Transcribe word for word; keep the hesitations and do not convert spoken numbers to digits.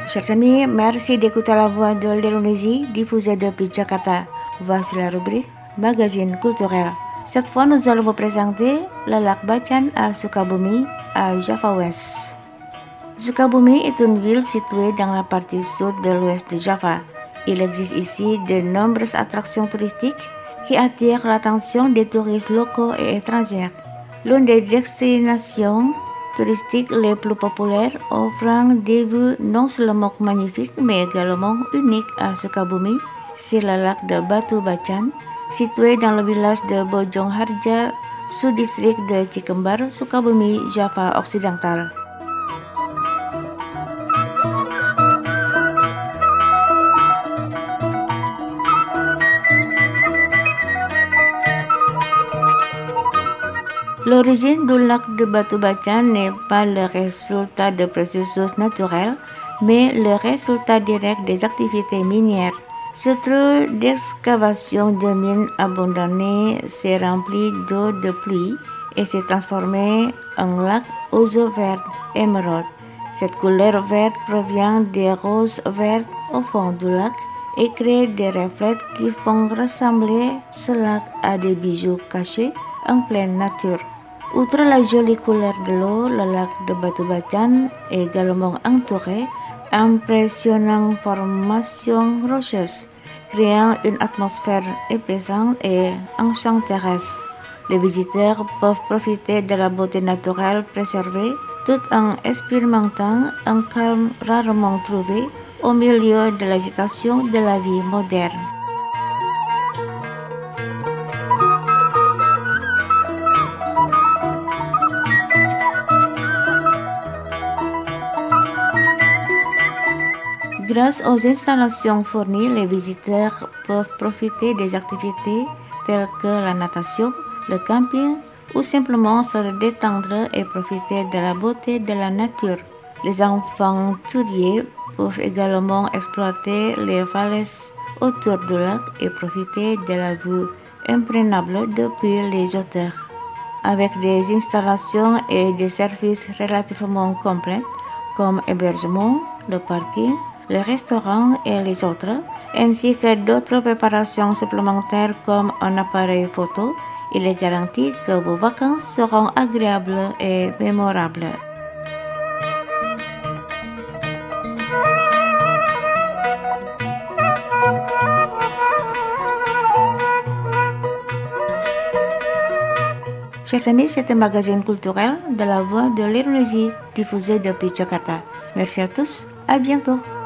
Chers amis, merci d'écouter la voix de l'Indonésie diffusée depuis Jakarta. Voici la rubrique Magazine culturel. Cette fois, nous allons vous présenter le lac Bacan à Sukabumi, à Java West. Sukabumi est une ville située dans la partie sud de l'ouest de Java. Il existe ici de nombreuses attractions touristiques qui attirent l'attention des touristes locaux et étrangers. L'une des destinations touristiques les plus populaires offrant des vues non seulement magnifiques mais également uniques à Sukabumi, c'est le lac de Batu Bacan, situé dans le village de Bojong Harja, sous-district de Cikembar, Sukabumi, Java occidental. L'origine du lac de Batu Bacan n'est pas le résultat de processus naturels, mais le résultat direct des activités minières. Ce trou d'excavation de mines abandonnées s'est rempli d'eau de pluie et s'est transformé en lac aux eaux vertes émeraude. Cette couleur verte provient des roses vertes au fond du lac et crée des reflets qui font ressembler ce lac à des bijoux cachés en pleine nature. Outre la jolie couleur de l'eau, le lac de Batu Bacan est également entouré d'impressionnantes formations rocheuses, créant une atmosphère épaissante et enchanteresse. Les visiteurs peuvent profiter de la beauté naturelle préservée tout en expérimentant un calme rarement trouvé au milieu de l'agitation de la vie moderne. Grâce aux installations fournies, les visiteurs peuvent profiter des activités telles que la natation, le camping ou simplement se détendre et profiter de la beauté de la nature. Les enfants touriers peuvent également exploiter les falaises autour du lac et profiter de la vue imprenable depuis les hauteurs. Avec des installations et des services relativement complets comme hébergement, le parking, les restaurants et les autres, ainsi que d'autres préparations supplémentaires comme un appareil photo, il est garanti que vos vacances seront agréables et mémorables. Chers amis, c'était un magazine culturel de la voix de l'Indonésie diffusé depuis Jakarta. Merci à tous, à bientôt.